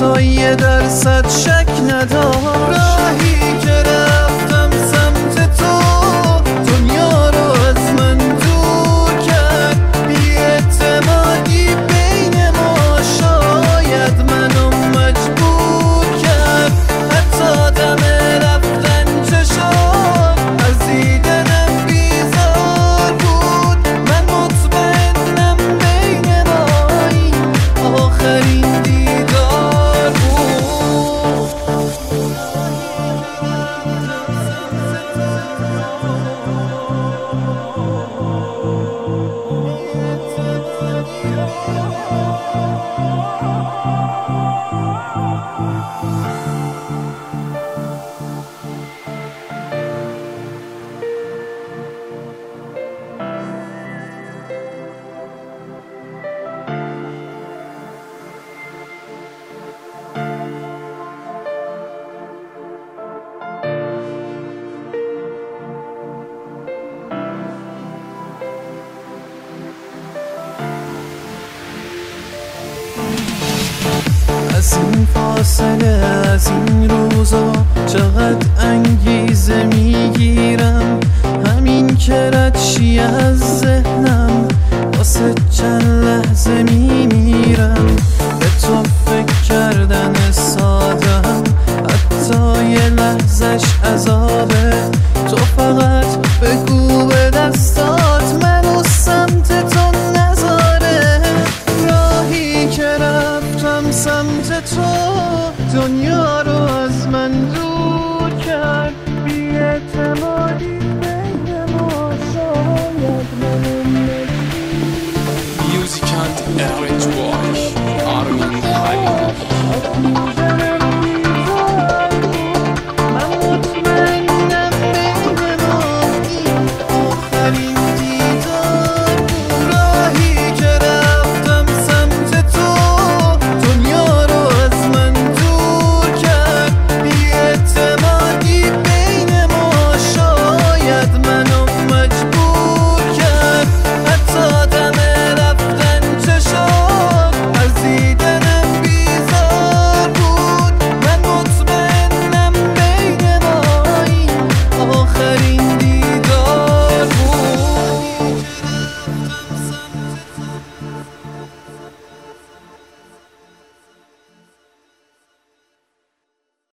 حتی 1% شک ندار. راهی که رفتم سمت تو دنیا رو از من دور کرد. بی‌اعتمادی بین ما شاید منو مجبور کرد. حتی دم رفتن چه شد از دیدنم بیزار بود. من مطمئنم بین ما این آخرین دیدار بود. از این فاصله از این روزا چقدر انگیزه میگیرم. همین که رد شی از ذهنم واسه چند لحظه میمیرم. به تو فکر کردن سادم حتی یه لحظش عذاب